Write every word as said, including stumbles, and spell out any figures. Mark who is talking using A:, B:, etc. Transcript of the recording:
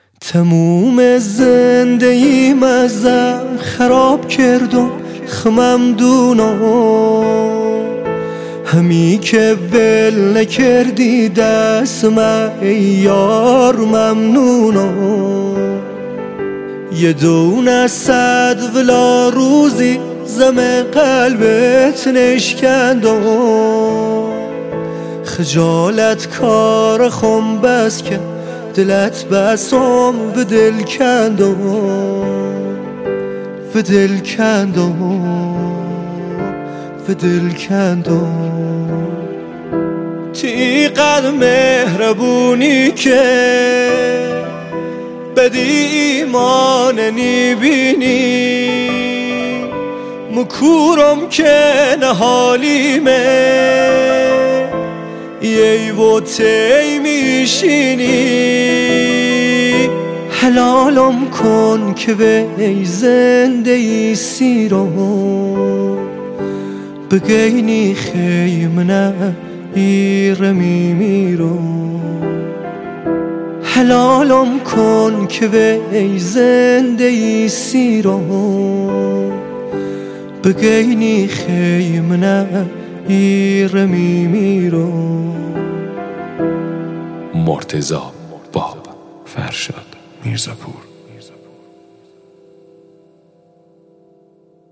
A: تموم زندگیم ازم خراب کردم خمم دونا همی که ول نکردی دستم ای یار ممنونا یه دونه صد ولا روزی زم قلبت نشکندم خجالت کار خم بس که دلت بسام و دل کندم و دل کندم و دل کندم تی قد مهربونی که بدی ایمان نیبینی مکورم که نحالیمه یه و تی میشینی حلالم کن که به ای زنده ای سیرم بگینی خیمنه ایره میمیرم حلالم کن که به ای زنده ای سیرم بگینی خیمنه ایره میمیرم.
B: مرتضی باب فرشاد میرزاپور.